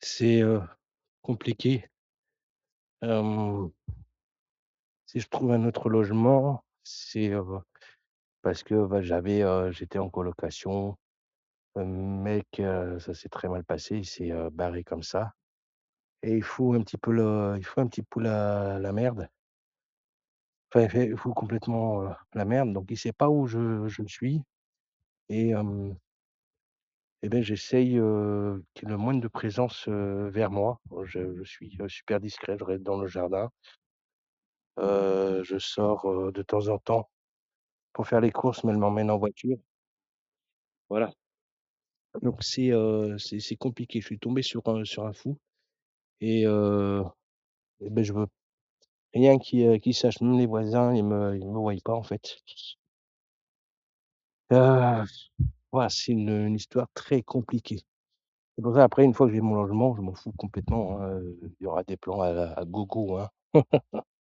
C'est, compliqué. Hem, si je trouve un autre logement, c'est, parce que, bah, j'étais en colocation. Le mec, ça s'est très mal passé, il s'est, barré comme ça et il fout un petit peu la merde. Enfin, il fout complètement, la merde, donc il sait pas où je suis et beh, j'essaye, qu'il y ait le moins de présence, vers moi. Je suis, super discret, je reste dans le jardin. Je sors, de temps en temps pour faire les courses, mais elle m'emmène en voiture. Voilà, donc c'est compliqué. Je suis tombé sur un fou et beh, je veux rien qui sache, même les voisins, ils me voient pas, en fait. Heu, voilà, c'est une histoire très compliquée. C'est pour ça, après, une fois que j'ai mon logement, je m'en fous complètement, hein, il y aura des plans à gogo, hein.